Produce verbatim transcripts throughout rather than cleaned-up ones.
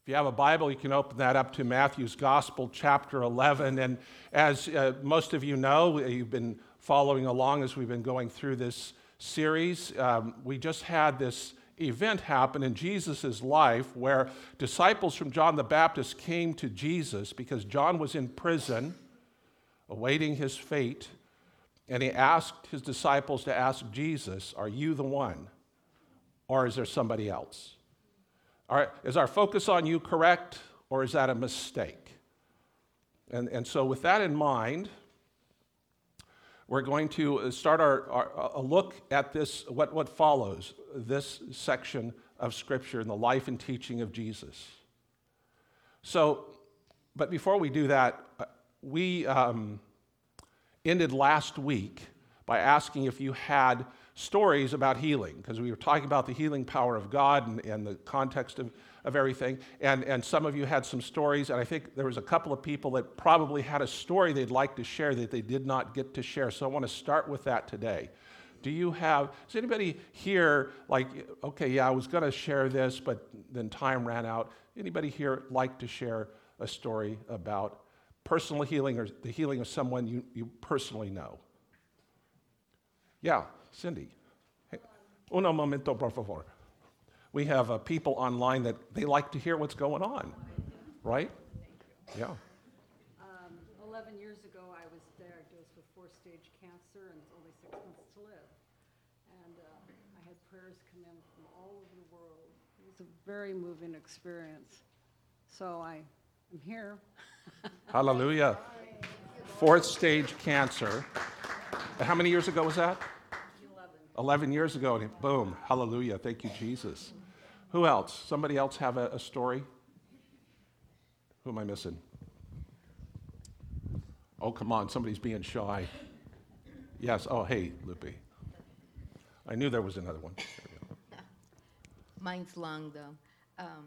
If you have a Bible, you can open that up to Matthew's Gospel, chapter eleven. And as uh, most of you know, you've been following along as we've been going through this series. Um, we just had this event happen in Jesus' life where disciples from John the Baptist came to Jesus because John was in prison awaiting his fate. And he asked his disciples to ask Jesus, "Are you the one? Or is there somebody else? All right, is our focus on you correct, or is that a mistake?" And, and so with that in mind, we're going to start our, our a look at this, what, what follows, this section of Scripture in the life and teaching of Jesus. So, but before we do that, we um, ended last week by asking if you had stories about healing, because we were talking about the healing power of God and, and the context of, of everything. And, and some of you had some stories, and I think there was a couple of people that probably had a story they'd like to share that they did not get to share. So I want to start with that today. Do you have, is anybody here like, okay, yeah, I was going to share this, but then time ran out. Anybody here like to share a story about personal healing or the healing of someone you, you personally know? Yeah. Cindy. Hey. Uno momento, por favor. We have uh, people online that they like to hear what's going on, right? Yeah. Um, Eleven years ago, I was diagnosed with four-stage cancer and only six months to live. And uh, I had prayers come in from all over the world. It was a very moving experience. So I am here. Hallelujah. Fourth stage cancer. How many years ago was that? eleven years ago, and boom, hallelujah, thank you, Jesus. Who else? Somebody else have a, a story? Who am I missing? Oh, come on, somebody's being shy. Yes, oh, hey, Lupe. I knew there was another one. Mine's long, though. Um,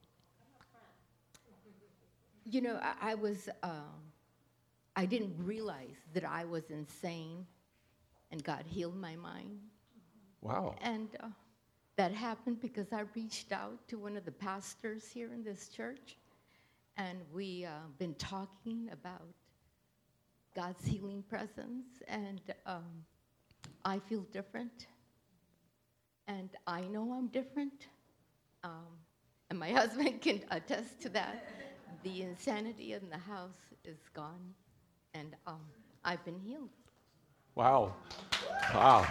you know, I, I was, uh, I didn't realize that I was insane, and God healed my mind. Wow. And uh, that happened because I reached out to one of the pastors here in this church, and we uh, been talking about God's healing presence, and um, I feel different, and I know I'm different, um, and my husband can attest to that. The insanity in the house is gone, and um, I've been healed. Wow. Wow.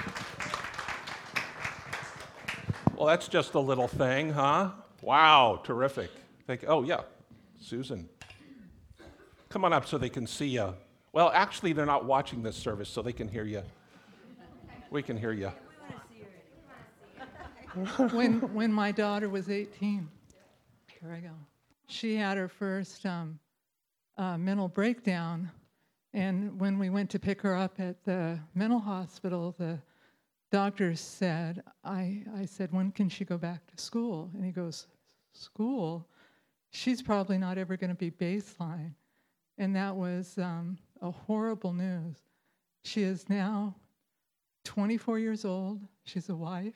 Well, that's just a little thing, huh? Wow, terrific. Thank you. Oh, yeah, Susan. Come on up so they can see you. Well, actually, they're not watching this service, so they can hear you. We can hear you. when when my daughter was eighteen, here I go. She had her first um, uh, mental breakdown, and when we went to pick her up at the mental hospital, the doctor said, I, I said, "When can she go back to school?" And he goes, "School? She's probably not ever going to be baseline." And that was um, a horrible news. She is now twenty-four years old. She's a wife.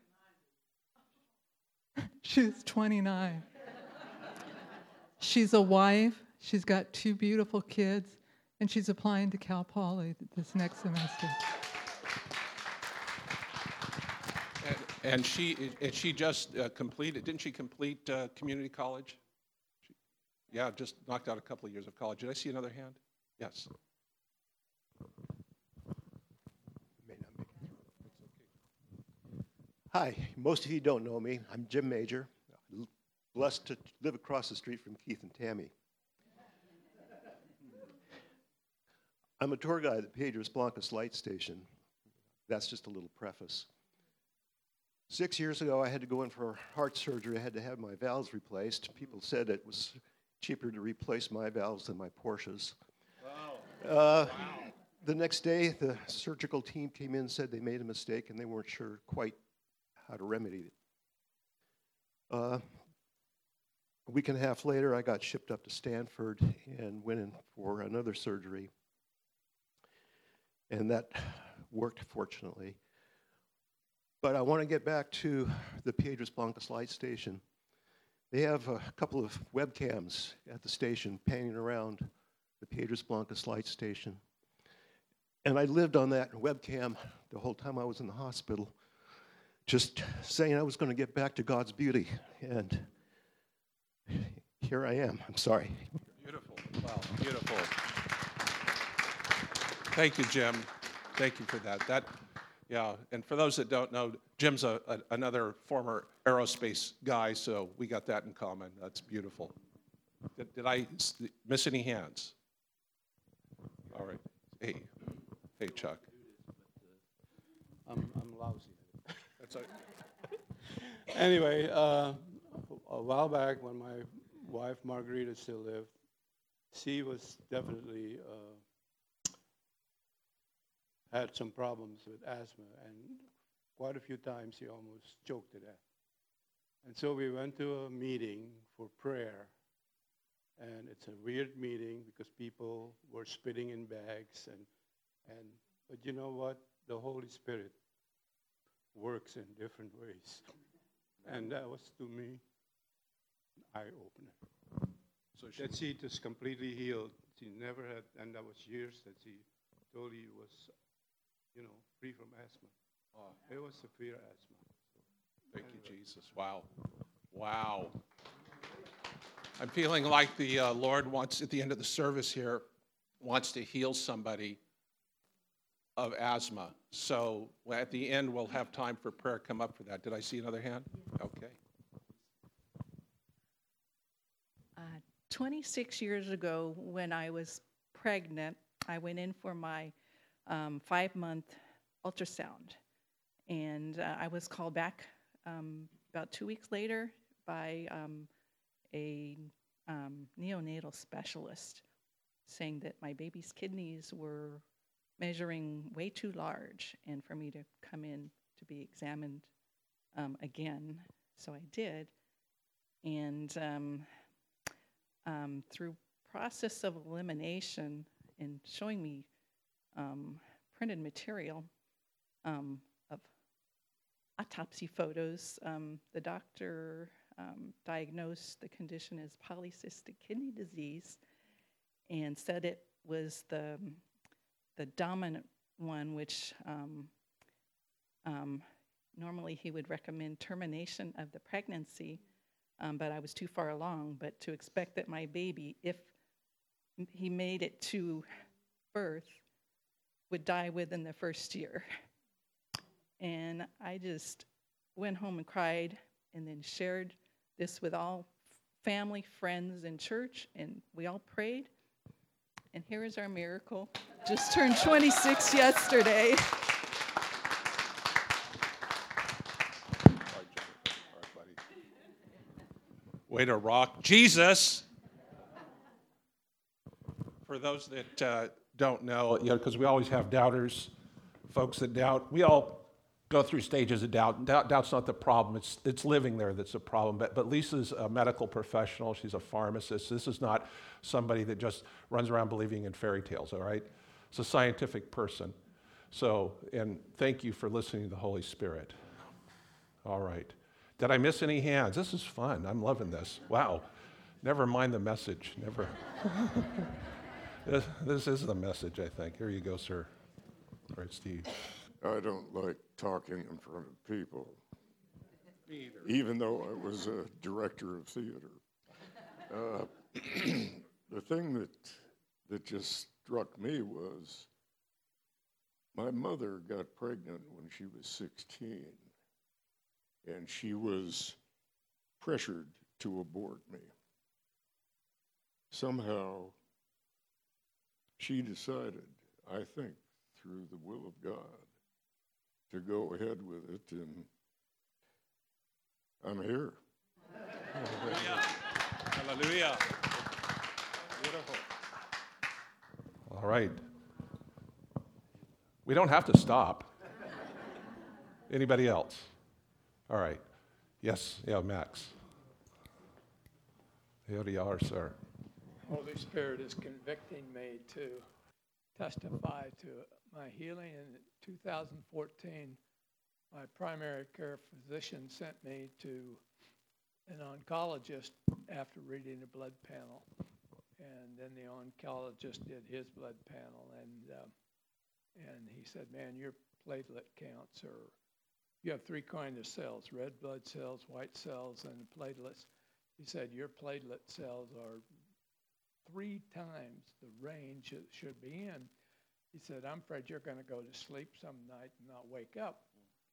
She's twenty-nine. She's a wife. She's got two beautiful kids, and she's applying to Cal Poly this next semester. And, and she and she just uh, completed, didn't she complete uh, community college? She, yeah, just knocked out a couple of years of college. Did I see another hand? Yes. Hi, most of you don't know me. I'm Jim Major, blessed to live across the street from Keith and Tammy. I'm a tour guide at Piedras Blancas Light Station. That's just a little preface. Six years ago, I had to go in for heart surgery. I had to have my valves replaced. People said it was cheaper to replace my valves than my Porsches. Wow. Uh, wow. The next day, the surgical team came in and said they made a mistake and they weren't sure quite how to remedy it. Uh, a week and a half later, I got shipped up to Stanford and went in for another surgery. And that worked, fortunately. But I want to get back to the Piedras Blancas Light Station. They have a couple of webcams at the station panning around the Piedras Blancas light station. And I lived on that webcam the whole time I was in the hospital, just saying I was going to get back to God's beauty. And here I am. I'm sorry. Beautiful. Wow, beautiful. Thank you, Jim. Thank you for that. That, yeah, and for those that don't know, Jim's a, a, another former aerospace guy, so we got that in common. That's beautiful. Did, did I s- miss any hands? All right. Hey, hey, Chuck. I'm, I'm lousy. That's a, Anyway, uh, a while back when my wife Margarita still lived, she was definitely uh, had some problems with asthma, and quite a few times she almost choked to death. And so we went to a meeting for prayer, and it's a weird meeting because people were spitting in bags, and and but you know what? The Holy Spirit works in different ways. And that was, to me, an eye-opener. so she, That she just completely healed. She never had, and that was years that she totally was, you know, free from asthma. oh, It was severe asthma. thank you, Jesus. Wow. Wow. I'm feeling like the uh, Lord wants, at the end of the service here, wants to heal somebody of asthma. So at the end, we'll have time for prayer. Come up for that. Did I see another hand? Okay. Uh, twenty-six years ago, when I was pregnant, I went in for my um, five-month ultrasound. And uh, I was called back um, about two weeks later by um, a um, neonatal specialist saying that my baby's kidneys were measuring way too large and for me to come in to be examined um, again. So I did. And um, um, through process of elimination and showing me um, printed material um, of autopsy photos, um, the doctor um, diagnosed the condition as polycystic kidney disease and said it was the the dominant one, which um, um, normally he would recommend termination of the pregnancy, um, but I was too far along. But to expect that my baby, if he made it to birth, would die within the first year. And I just went home and cried and then shared this with all family, friends, and church, and we all prayed. And here is our miracle. Just turned twenty-six yesterday. All right, Jennifer. All right, buddy. Way to rock. Jesus. For those that uh, don't know, you know, because we always have doubters, folks that doubt. We all go through stages of doubt. doubt. Doubt's not the problem. It's it's living there that's the problem. But but Lisa's a medical professional. She's a pharmacist. This is not somebody that just runs around believing in fairy tales, all right? It's a scientific person. So, and thank you for listening to the Holy Spirit. All right. Did I miss any hands? This is fun. I'm loving this. Wow. Never mind the message. Never. this, this is the message, I think. Here you go, sir. All right, Steve. I don't like talking in front of people, Me either. even though I was a director of theater. Uh, the thing that that just struck me was my mother got pregnant when she was sixteen, and she was pressured to abort me. Somehow, she decided, I think, through the will of God, to go ahead with it, and I'm here. Hallelujah. Hallelujah. Beautiful. All right. We don't have to stop. Anybody else? All right. Yes, yeah, Max. Here you are, sir. Holy Spirit is convicting me to testify to my healing. In two thousand fourteen, my primary care physician sent me to an oncologist after reading the blood panel. And then the oncologist did his blood panel, and uh, and he said, man, your platelet counts are, you have three kinds of cells, red blood cells, white cells, and platelets. He said, your platelet cells are three times the range it should be in. He said, I'm afraid you're going to go to sleep some night and not wake up.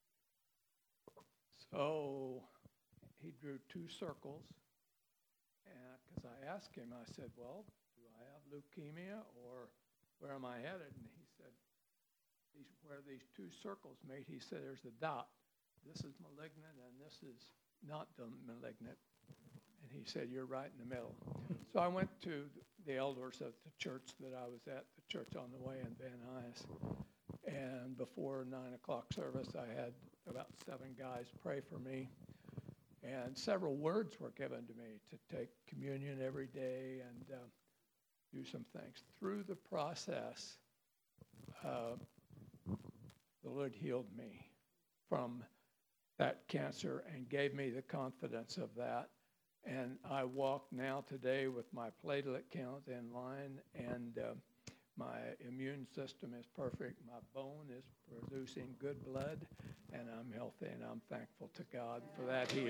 So he drew two circles, and because I asked him, I said, well, do I have leukemia, or where am I headed? And he said, these, where these two circles meet, he said, there's a dot. This is malignant, and this is not the malignant. And he said, you're right in the middle. So I went to the elders of the church that I was at, the church on the way in Van Nuys. And before nine o'clock service, I had about seven guys pray for me. And several words were given to me to take communion every day and uh, do some things. Through the process, uh, the Lord healed me from that cancer and gave me the confidence of that. And I walk now today with my platelet count in line, and uh, my immune system is perfect. My bone is producing good blood, and I'm healthy, and I'm thankful to God for that healing.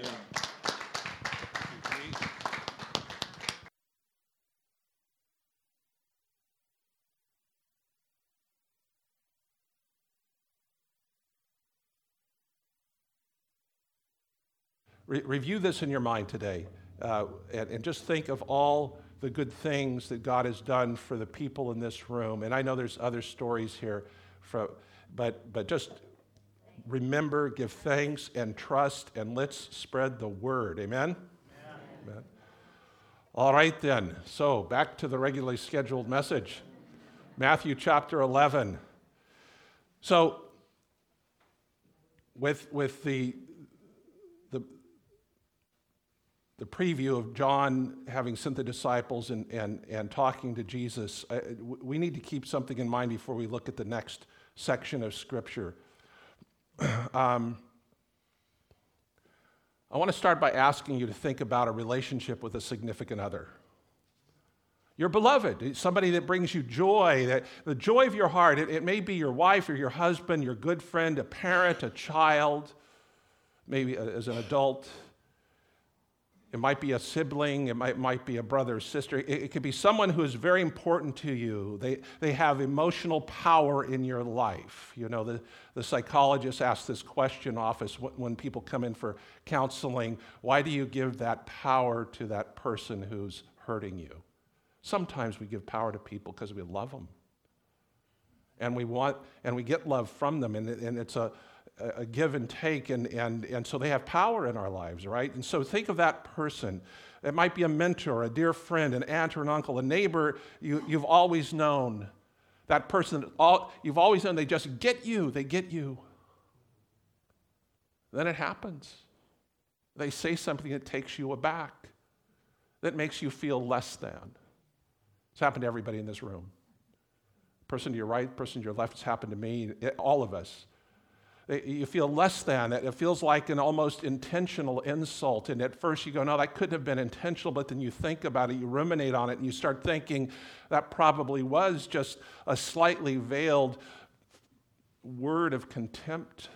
Re- review this in your mind today, uh, and, and just think of all the good things that God has done for the people in this room. And I know there's other stories here, from, but, but just remember, give thanks and trust, and let's spread the word. Amen? Amen? Amen. All right then, so back to the regularly scheduled message. Matthew chapter eleven. So with, with the, the, the preview of John having sent the disciples and, and, and talking to Jesus, I, we need to keep something in mind before we look at the next section of Scripture. Um, I want to start by asking you to think about a relationship with a significant other. Your beloved, somebody that brings you joy, that the joy of your heart. It, it may be your wife or your husband, your good friend, a parent, a child, maybe as an adult. It might be a sibling, it might, might be a brother or sister. It, it could be someone who is very important to you. They, they have emotional power in your life. You know, the, the psychologist asks this question often when people come in for counseling: why do you give that power to that person who's hurting you? Sometimes we give power to people because we love them. And we want, and we get love from them, and, and it's a a give and take, and, and, and so they have power in our lives, right? And so think of that person. It might be a mentor, a dear friend, an aunt or an uncle, a neighbor you, you've always known. That person, all, you've always known, they just get you, they get you. Then it happens. They say something that takes you aback, that makes you feel less than. It's happened to everybody in this room. Person to your right, person to your left, it's happened to me, it, all of us. You feel less than. It feels like an almost intentional insult. And at first you go, no, that couldn't have been intentional. But then you think about it, you ruminate on it, and you start thinking that probably was just a slightly veiled word of contempt.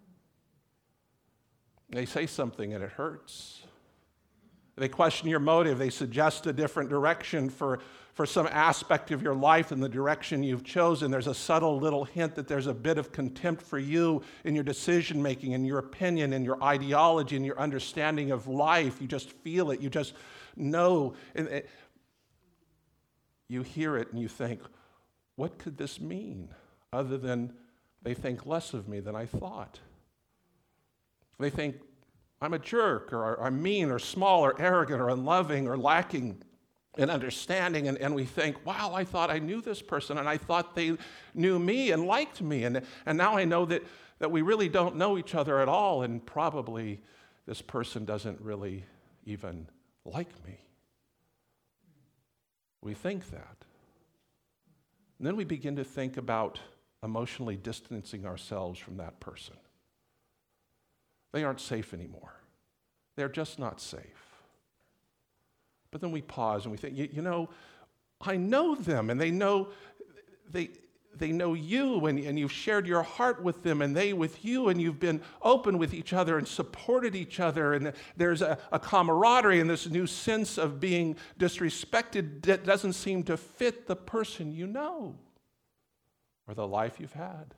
They say something and it hurts. They question your motive. They suggest a different direction for, for some aspect of your life than the direction you've chosen. There's a subtle little hint that there's a bit of contempt for you in your decision-making, in your opinion, in your ideology, in your understanding of life. You just feel it. You just know. And it, you hear it and you think, what could this mean? Other than they think less of me than I thought. They think I'm a jerk, or I'm mean, or small, or arrogant, or unloving, or lacking in understanding. And, and we think, wow, I thought I knew this person, and I thought they knew me and liked me. And, and now I know that, that we really don't know each other at all, and probably this person doesn't really even like me. We think that. And then we begin to think about emotionally distancing ourselves from that person. They aren't safe anymore. They're just not safe. But then we pause and we think, you, you know, I know them, and they know they they know you, and, and you've shared your heart with them, and they with you, and you've been open with each other and supported each other, and there's a, a camaraderie and this new sense of being disrespected that doesn't seem to fit the person you know or the life you've had.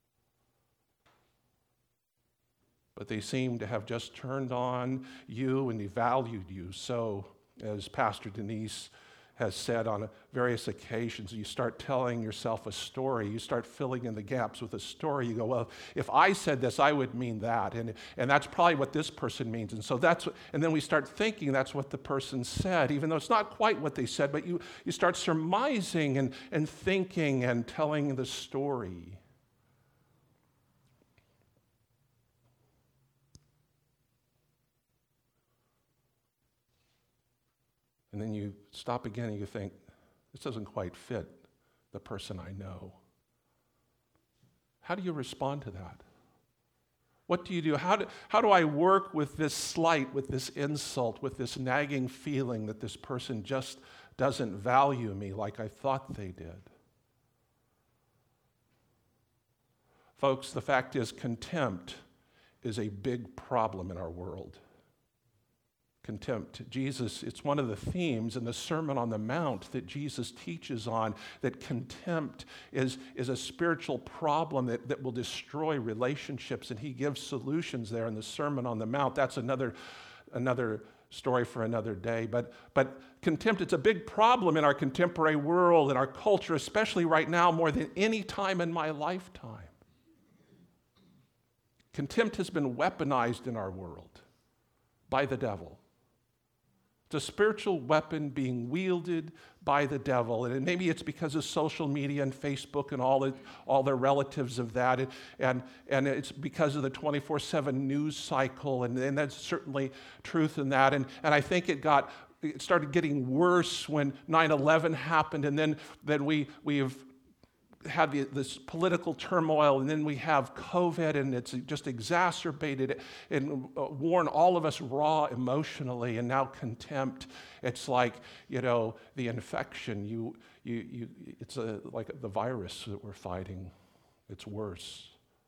But they seem to have just turned on you and devalued you. So, as Pastor Denise has said on various occasions, you start telling yourself a story. You start filling in the gaps with a story. You go, well, if I said this, I would mean that. And, and that's probably what this person means. And so that's what, and then we start thinking that's what the person said, even though it's not quite what they said, but you, you start surmising and, and thinking and telling the story. And then you stop again and you think, this doesn't quite fit the person I know. How do you respond to that? What do you do? How do, how do I work with this slight, with this insult, with this nagging feeling that this person just doesn't value me like I thought they did? Folks, the fact is, contempt is a big problem in our world. Contempt. Jesus, it's one of the themes in the Sermon on the Mount that Jesus teaches on, that contempt is, is a spiritual problem that, that will destroy relationships, and he gives solutions there in the Sermon on the Mount. That's another, another story for another day. But, but contempt, it's a big problem in our contemporary world, in our culture, especially right now more than any time in my lifetime. Contempt has been weaponized in our world by the devil. It's a spiritual weapon being wielded by the devil. And maybe it's because of social media and Facebook and all, it, all the relatives of that. And, and, and it's because of the twenty-four seven news cycle. And, and that's certainly truth in that. And, and I think it got it started getting worse when nine eleven happened. And then, then we, we've had the, this political turmoil, and then we have COVID, and it's just exacerbated it and worn all of us raw emotionally, and now contempt. It's like, you know, the infection. You, you, you. It's a, like the virus that we're fighting. It's worse.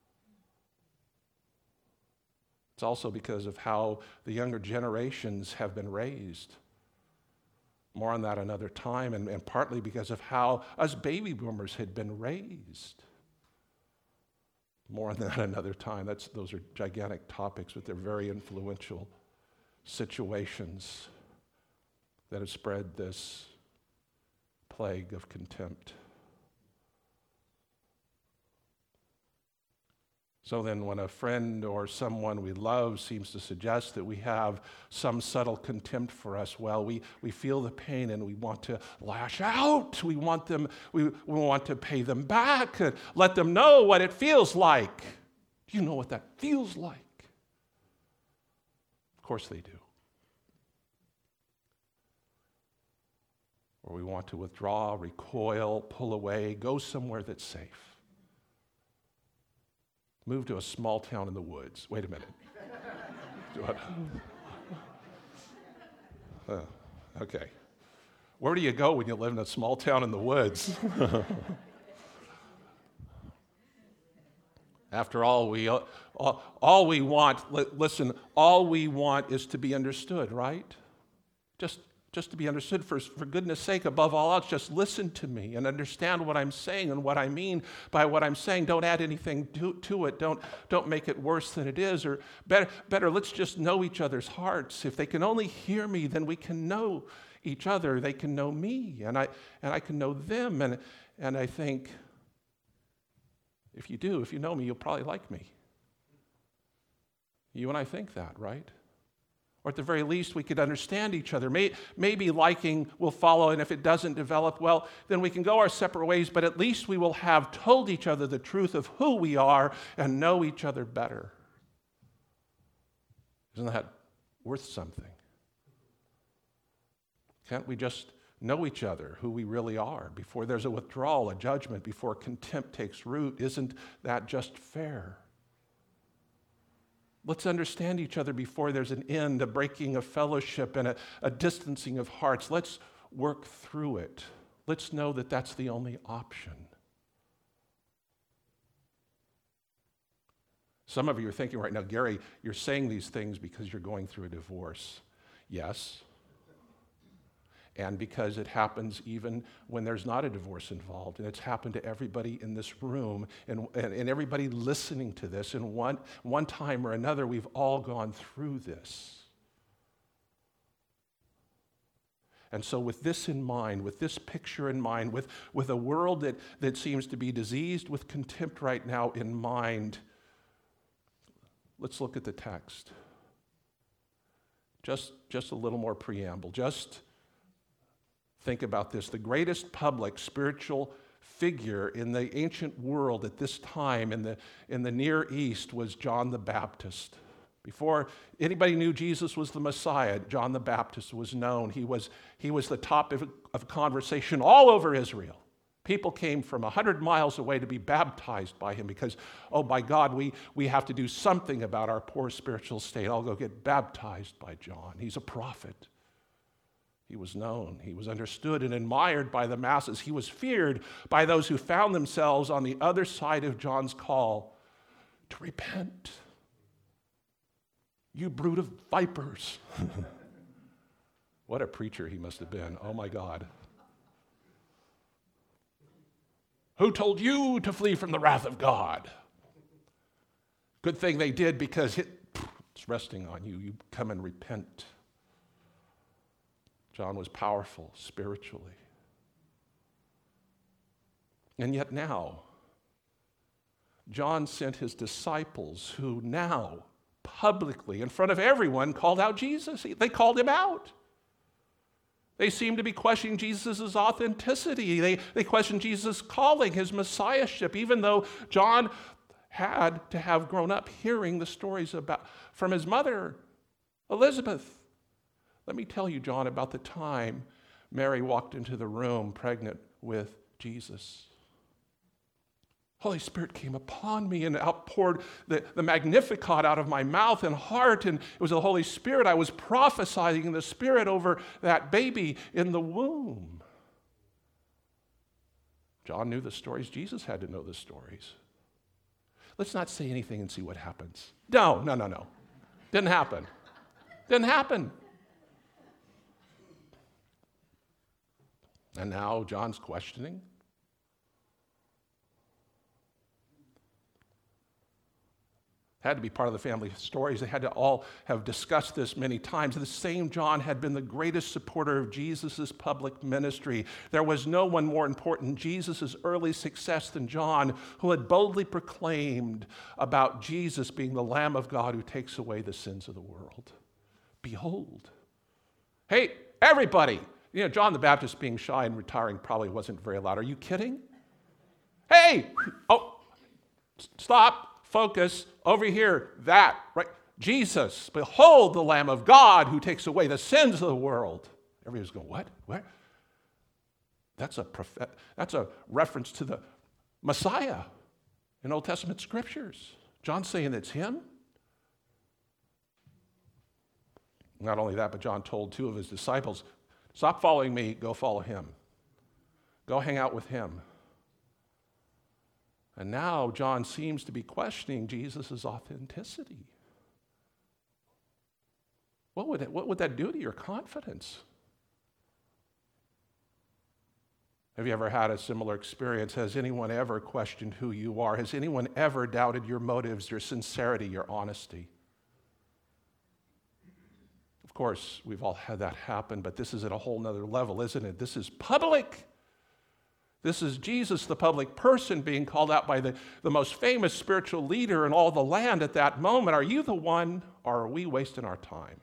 It's also because of how the younger generations have been raised. More on that another time, and, and partly because of how us baby boomers had been raised. More on that another time. That's, those are gigantic topics, but they're very influential situations that have spread this plague of contempt. So then when a friend or someone we love seems to suggest that we have some subtle contempt for us, well, we, we feel the pain and we want to lash out. We want them, we, we want to pay them back and let them know what it feels like. Do you know what that feels like? Of course they do. Or we want to withdraw, recoil, pull away, go somewhere that's safe. Move to a small town in the woods. Wait a minute. uh, okay. Where do you go when you live in a small town in the woods? After all, we all, all we want, listen, all we want is to be understood, right? Just Just to be understood, for, for goodness sake, above all else, just listen to me and understand what I'm saying and what I mean by what I'm saying. Don't add anything to, to it. Don't, don't make it worse than it is. Or better, better, let's just know each other's hearts. If they can only hear me, then we can know each other. They can know me, and I, and I can know them. And, and I think if you do, if you know me, you'll probably like me. You and I think that, right? Or at the very least, we could understand each other. May, maybe liking will follow, and if it doesn't develop, well, then we can go our separate ways, but at least we will have told each other the truth of who we are and know each other better. Isn't that worth something? Can't we just know each other, who we really are, before there's a withdrawal, a judgment, before contempt takes root? Isn't that just fair? Let's understand each other before there's an end, a breaking of fellowship, and a, a distancing of hearts. Let's work through it. Let's know that that's the only option. Some of you are thinking right now, Gary, you're saying these things because you're going through a divorce. Yes. And because it happens even when there's not a divorce involved. And it's happened to everybody in this room and, and, and everybody listening to this. And one, one time or another, we've all gone through this. And so with this in mind, with this picture in mind, with, with a world that, that seems to be diseased with contempt right now in mind, let's look at the text. Just, just a little more preamble. Just think about this. The greatest public spiritual figure in the ancient world at this time in the, in the Near East was John the Baptist. Before anybody knew Jesus was the Messiah, John the Baptist was known. He was, he was the top of, of conversation all over Israel. People came from one hundred miles away to be baptized by him because, oh, by God, we, we have to do something about our poor spiritual state. I'll go get baptized by John. He's a prophet. He was known. He was understood and admired by the masses. He was feared by those who found themselves on the other side of John's call to repent. You brood of vipers. What a preacher he must have been. Oh, my God. Who told you to flee from the wrath of God? Good thing they did, because it, it's resting on you. You come and repent. John was powerful spiritually. And yet now, John sent his disciples who now publicly, in front of everyone, called out Jesus. They called him out. They seemed to be questioning Jesus' authenticity. They, they questioned Jesus' calling, his messiahship, even though John had to have grown up hearing the stories about from his mother, Elizabeth. Let me tell you, John, about the time Mary walked into the room pregnant with Jesus. Holy Spirit came upon me and outpoured the, the Magnificat out of my mouth and heart, and it was the Holy Spirit. I was prophesying in the Spirit over that baby in the womb. John knew the stories. Jesus had to know the stories. Let's not say anything and see what happens. No, no, no, no. Didn't happen. Didn't happen. And now John's questioning. Had to be part of the family stories. They had to all have discussed this many times. The same John had been the greatest supporter of Jesus' public ministry. There was no one more important in Jesus' early success than John, who had boldly proclaimed about Jesus being the Lamb of God who takes away the sins of the world. Behold. Hey, everybody. You know, John the Baptist being shy and retiring probably wasn't very loud. Are you kidding? Hey! Oh, stop. Focus over here, that, right? Jesus, behold the Lamb of God who takes away the sins of the world. Everybody's going, what? What? That's a prophet, that's a reference to the Messiah in Old Testament scriptures. John's saying it's him. Not only that, but John told two of his disciples, stop following me, go follow him. Go hang out with him. And now John seems to be questioning Jesus' authenticity. What would, that, what would that do to your confidence? Have you ever had a similar experience? Has anyone ever questioned who you are? Has anyone ever doubted your motives, your sincerity, your honesty? Of course, we've all had that happen, but this is at a whole nother level, isn't it? This is public. This is Jesus, the public person, being called out by the, the most famous spiritual leader in all the land at that moment. Are you the one, or are we wasting our time?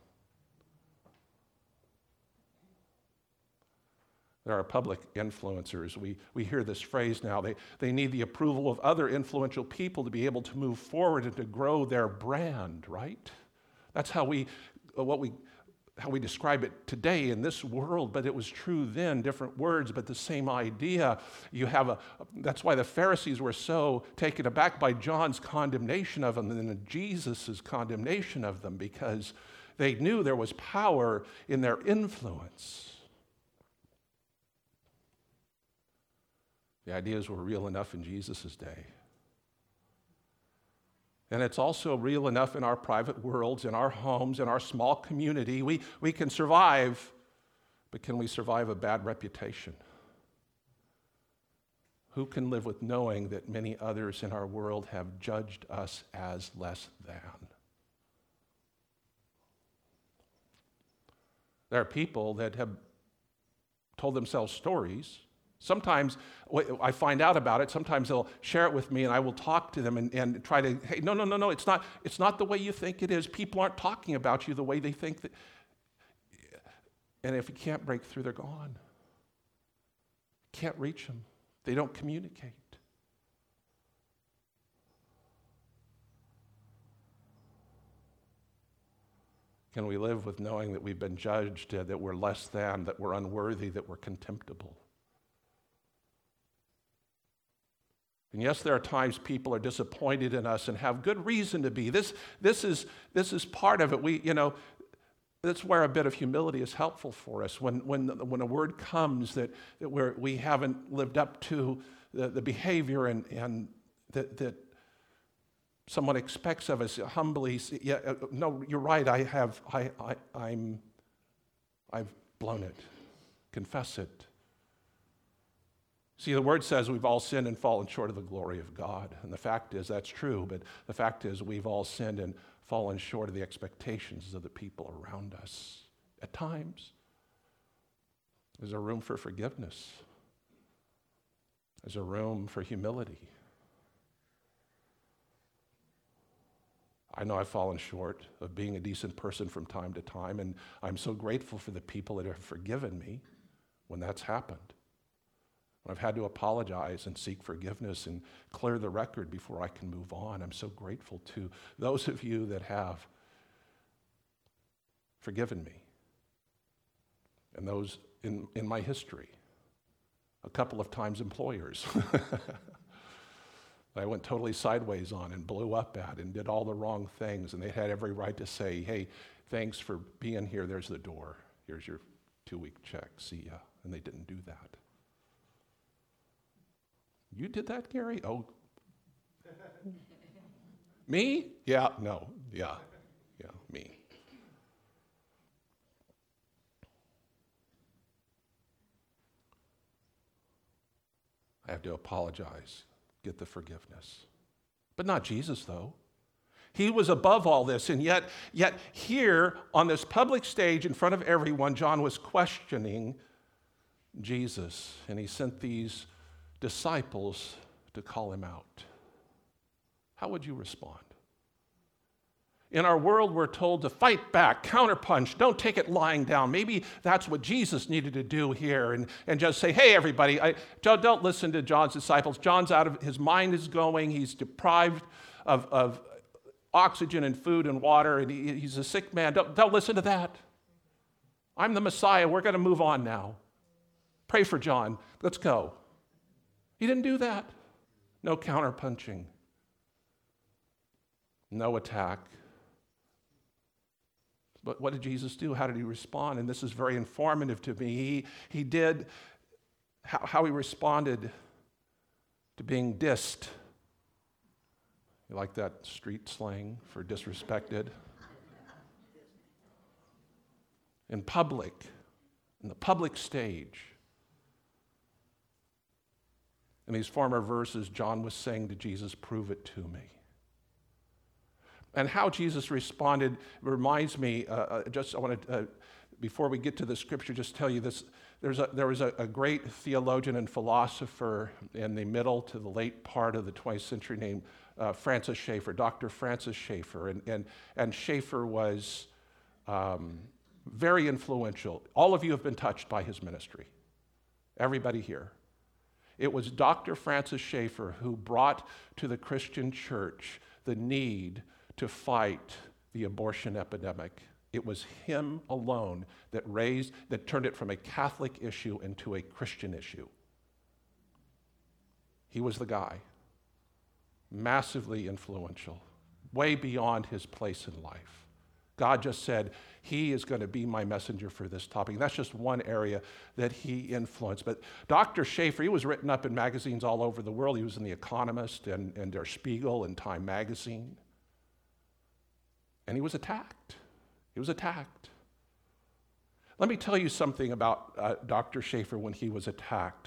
There are public influencers. We, we hear this phrase now. They, they need the approval of other influential people to be able to move forward and to grow their brand, right? That's how we, what we how we describe it today in this world, but it was true then, different words, but the same idea. You have a, that's why the Pharisees were so taken aback by John's condemnation of them and then Jesus' condemnation of them, because they knew there was power in their influence. The ideas were real enough in Jesus' day. And it's also real enough in our private worlds, in our homes, in our small community. We, we can survive, but can we survive a bad reputation? Who can live with knowing that many others in our world have judged us as less than? There are people that have told themselves stories. Sometimes I find out about it. Sometimes they'll share it with me, and I will talk to them and, and try to, hey, no, no, no, no, it's not, it's not the way you think it is. People aren't talking about you the way they think that. And if you can't break through, they're gone. Can't reach them. They don't communicate. Can we live with knowing that we've been judged, uh, that we're less than, that we're unworthy, that we're contemptible? And yes, there are times people are disappointed in us and have good reason to be. This, this, is, this is part of it. We, you know, that's where a bit of humility is helpful for us. When, when, when a word comes that, that we're, we haven't lived up to the, the behavior and, and that, that someone expects of us, humbly, yeah, no, you're right, I have, I, I, I'm, I've blown it. Confess it. See, the word says we've all sinned and fallen short of the glory of God. And the fact is, that's true, but the fact is we've all sinned and fallen short of the expectations of the people around us. At times, there's a room for forgiveness. There's a room for humility. I know I've fallen short of being a decent person from time to time, and I'm so grateful for the people that have forgiven me when that's happened. I've had to apologize and seek forgiveness and clear the record before I can move on. I'm so grateful to those of you that have forgiven me and those in, in my history. A couple of times employers I went totally sideways on and blew up at and did all the wrong things, and they had every right to say, hey, thanks for being here. There's the door. Here's your two-week check. See ya. And they didn't do that. You did that, Gary? Oh. Me? Yeah, no, yeah, yeah, me. I have to apologize, get the forgiveness. But not Jesus, though. He was above all this, and yet, yet here on this public stage in front of everyone, John was questioning Jesus, and he sent these disciples to call him out. How would you respond? In our world, we're told to fight back, counterpunch, don't take it lying down. Maybe that's what Jesus needed to do here and, and just say, hey, everybody, I, don't listen to John's disciples. John's out of, his mind is going. He's deprived of, of oxygen and food and water, and he, he's a sick man. Don't, don't listen to that. I'm the Messiah. We're going to move on now. Pray for John. Let's go. He didn't do that. No counterpunching. No attack. But what did Jesus do? How did he respond? And this is very informative to me. He, he did how, how he responded to being dissed. You like that street slang for disrespected? In public, in the public stage. In these former verses, John was saying to Jesus, prove it to me. And how Jesus responded reminds me, uh, uh, just I want to, uh, before we get to the scripture, just tell you this. There's a, there was a, a great theologian and philosopher in the middle to the late part of the twentieth century named uh, Francis Schaeffer, Doctor Francis Schaeffer. And, and, and Schaeffer was um, very influential. All of you have been touched by his ministry. Everybody here. It was Doctor Francis Schaeffer who brought to the Christian church the need to fight the abortion epidemic It was him alone that raised, that turned it from a Catholic issue into a Christian issue. He was the guy, massively influential, way beyond his place in life. God just said, he is going to be my messenger for this topic. And that's just one area that he influenced. But Doctor Schaeffer, he was written up in magazines all over the world. He was in The Economist and, and Der Spiegel and Time magazine. And he was attacked. He was attacked. Let me tell you something about uh, Doctor Schaeffer when he was attacked.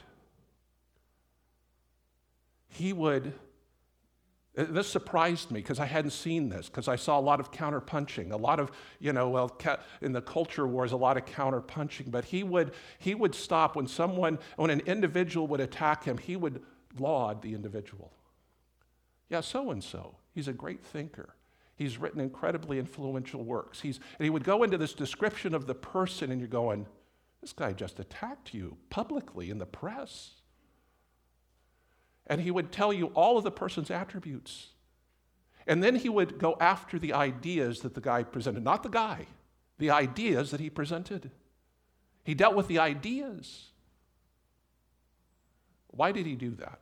He would, this surprised me because I hadn't seen this, because I saw a lot of counterpunching, a lot of, you know, well, ca- in the culture wars, a lot of counterpunching, but he would, he would stop when someone, when an individual would attack him, he would laud the individual. Yeah, so-and-so, he's a great thinker. He's written incredibly influential works. He's, and he would go into this description of the person, and you're going, this guy just attacked you publicly in the press. And he would tell you all of the person's attributes. And then he would go after the ideas that the guy presented. Not the guy, the ideas that he presented. He dealt with the ideas. Why did he do that?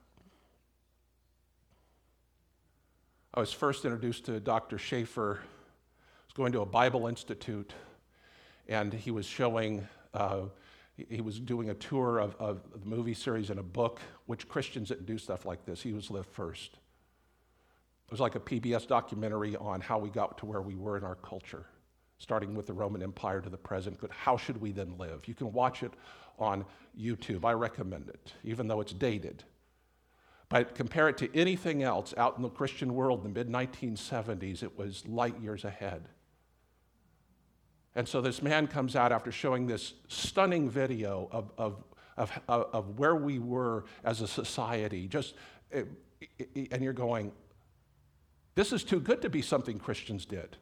I was first introduced to Doctor Schaeffer. I was going to a Bible Institute, and he was showing, uh, he was doing a tour of, of the movie series and a book, which Christians didn't do stuff like this. He was lived first. It was like a P B S documentary on how we got to where we were in our culture, starting with the Roman Empire to the present. But how should we then live? You can watch it on YouTube. I recommend it, even though it's dated. But compare it to anything else out in the Christian world in the mid nineteen seventies, it was light years ahead. And so this man comes out after showing this stunning video of, of, of, of where we were as a society, just, and you're going, this is too good to be something Christians did.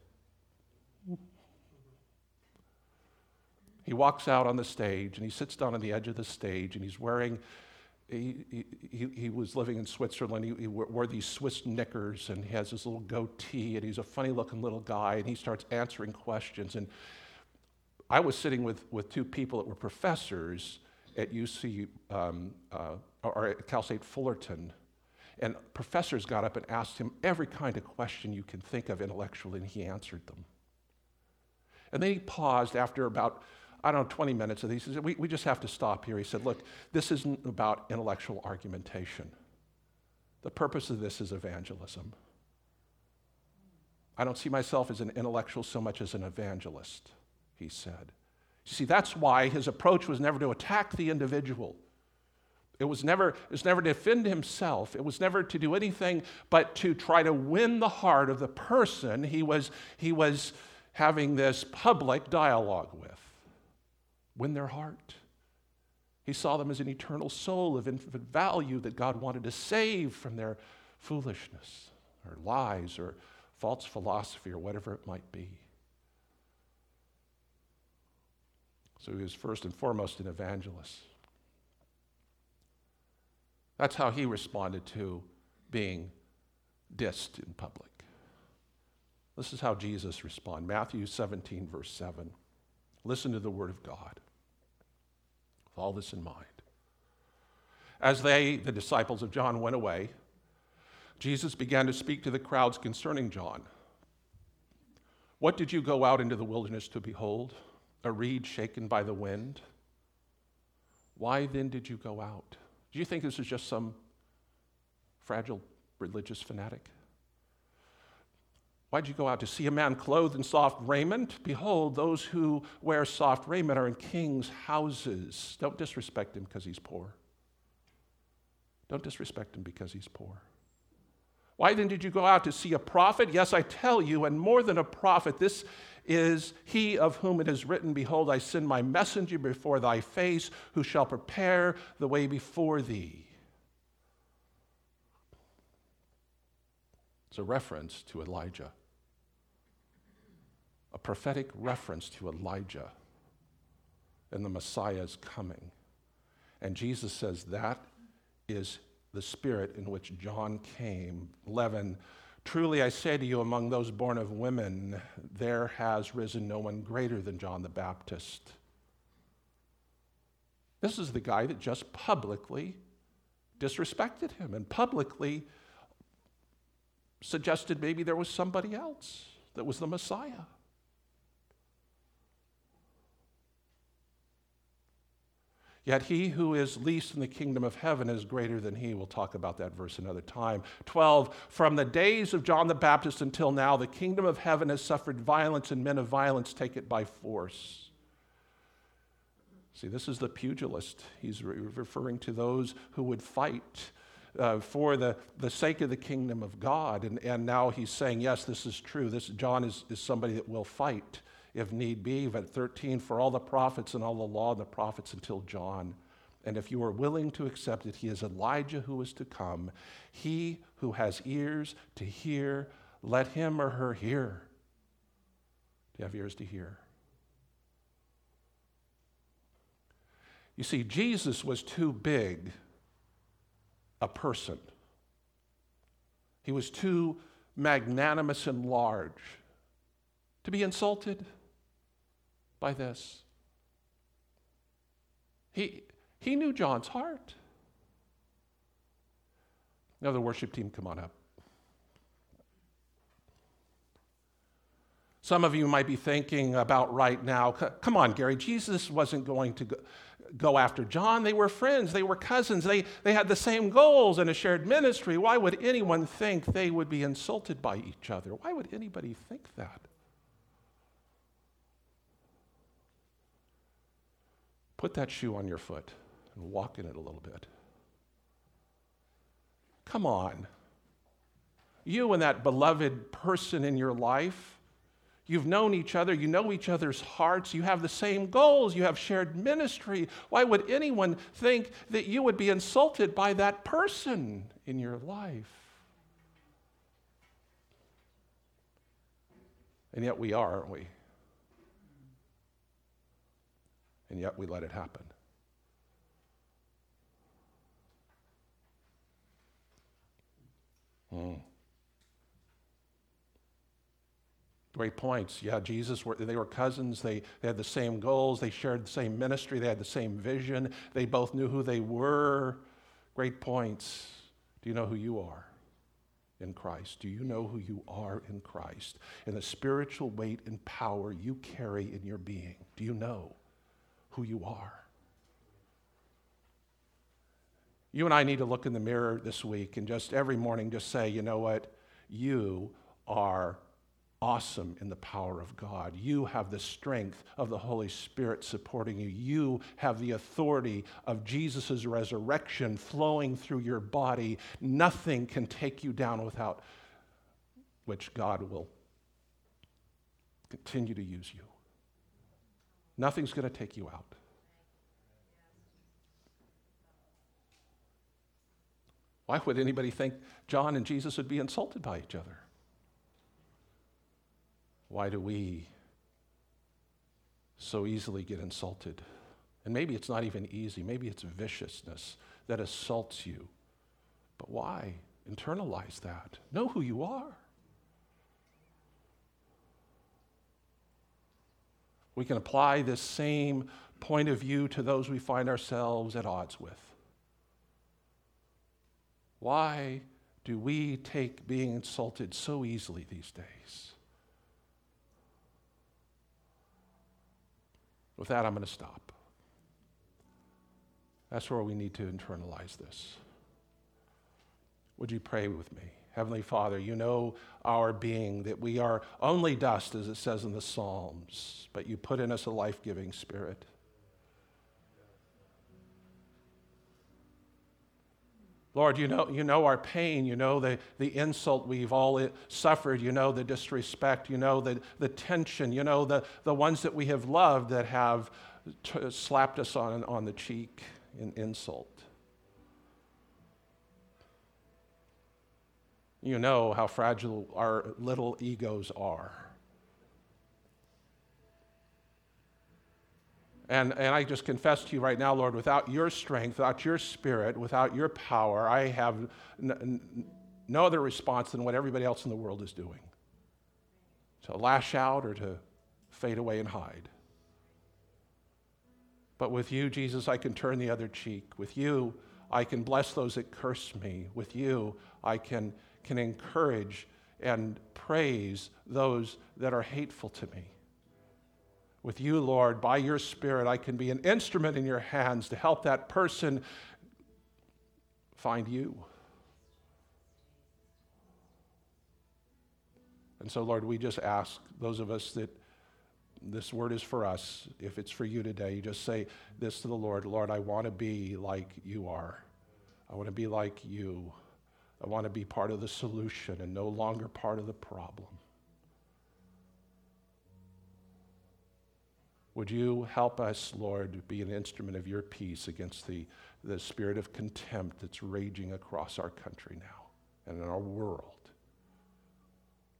He walks out on the stage, and he sits down on the edge of the stage, and he's wearing, he, he, he was living in Switzerland. He, he wore these Swiss knickers, and he has this little goatee, and he's a funny-looking little guy, and he starts answering questions. And I was sitting with, with two people that were professors at U C, um, uh, or at Cal State Fullerton, and professors got up and asked him every kind of question you can think of intellectually, and he answered them. And then he paused after about, I don't know, twenty minutes, and he said, we, we just have to stop here. He said, look, this isn't about intellectual argumentation. The purpose of this is evangelism. I don't see myself as an intellectual so much as an evangelist, he said. You see, that's why his approach was never to attack the individual. It was never, it was never to defend himself. It was never to do anything but to try to win the heart of the person he was, he was having this public dialogue with. Win their heart. He saw them as an eternal soul of infinite value that God wanted to save from their foolishness or lies or false philosophy or whatever it might be. So he was first and foremost an evangelist. That's how he responded to being dissed in public. This is how Jesus responded. Matthew seventeen, verse seven. Listen to the word of God with all this in mind. As they, the disciples of John, went away, Jesus began to speak to the crowds concerning John. What did you go out into the wilderness to behold? A reed shaken by the wind? Why then did you go out? Do you think this is just some fragile religious fanatic? Why did you go out? To see a man clothed in soft raiment? Behold, those who wear soft raiment are in kings' houses. Don't disrespect him because he's poor. Don't disrespect him because he's poor. Why then did you go out? To see a prophet? Yes, I tell you, and more than a prophet, this is he of whom it is written, behold, I send my messenger before thy face, who shall prepare the way before thee. It's a reference to Elijah. A prophetic reference to Elijah and the Messiah's coming. And Jesus says that is the spirit in which John came, eleven Truly I say to you, among those born of women, there has risen no one greater than John the Baptist. This is the guy that just publicly disrespected him and publicly suggested maybe there was somebody else that was the Messiah. Yet he who is least in the kingdom of heaven is greater than he. We'll talk about that verse another time. twelve, from the days of John the Baptist until now, the kingdom of heaven has suffered violence, and men of violence take it by force. See, this is the pugilist. He's re- referring to those who would fight uh, for the, the sake of the kingdom of God. And, and now he's saying, yes, this is true. This John is, is somebody that will fight if need be. But thirteen, for all the prophets and all the law and the prophets until John. And if you are willing to accept it, he is Elijah who is to come. He who has ears to hear, let him or her hear. Do you have ears to hear? You see, Jesus was too big a person. He was too magnanimous and large to be insulted by this. He, he knew John's heart. Now the worship team, come on up. Some of you might be thinking about right now, come on, Gary, Jesus wasn't going to go, go after John. They were friends. They were cousins. They, they had the same goals and a shared ministry. Why would anyone think they would be insulted by each other? Why would anybody think that? Put that shoe on your foot and walk in it a little bit. Come on. You and that beloved person in your life, you've known each other, you know each other's hearts, you have the same goals, you have shared ministry. Why would anyone think that you would be insulted by that person in your life? And yet we are, aren't we? And yet we let it happen. Hmm. Great points. Yeah, Jesus, were, they were cousins. They, they had the same goals. They shared the same ministry. They had the same vision. They both knew who they were. Great points. Do you know who you are in Christ? Do you know who you are in Christ? And the spiritual weight and power you carry in your being. Do you know who you are? You and I need to look in the mirror this week and just every morning just say, you know what? You are awesome in the power of God. You have the strength of the Holy Spirit supporting you. You have the authority of Jesus' resurrection flowing through your body. Nothing can take you down without which God will continue to use you. Nothing's going to take you out. Why would anybody think John and Jesus would be insulted by each other? Why do we so easily get insulted? And maybe it's not even easy. Maybe it's viciousness that assaults you. But why? Internalize that. Know who you are. We can apply this same point of view to those we find ourselves at odds with. Why do we take being insulted so easily these days? With that, I'm going to stop. That's where we need to internalize this. Would you pray with me? Heavenly Father, you know our being, that we are only dust, as it says in the Psalms, but you put in us a life-giving spirit. Lord, you know, you know our pain. You know the, the insult we've all suffered. You know the disrespect. You know the, the tension. You know the, the ones that we have loved that have t- slapped us on, on the cheek in insult. You know how fragile our little egos are. And, and I just confess to you right now, Lord, without your strength, without your spirit, without your power, I have n- n- no other response than what everybody else in the world is doing. To lash out or to fade away and hide. But with you, Jesus, I can turn the other cheek. With you, I can bless those that curse me. With you, I can, can encourage and praise those that are hateful to me. With you, Lord, by your Spirit, I can be an instrument in your hands to help that person find you. And so, Lord, we just ask those of us that this word is for us. If it's for you today, you just say this to the Lord. Lord, I want to be like you are. I want to be like you. I want to be part of the solution and no longer part of the problem. Would you help us, Lord, to be an instrument of your peace against the, the spirit of contempt that's raging across our country now and in our world?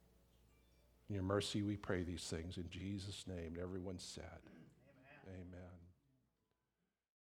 In your mercy we pray these things in Jesus' name. And everyone said, amen. Amen.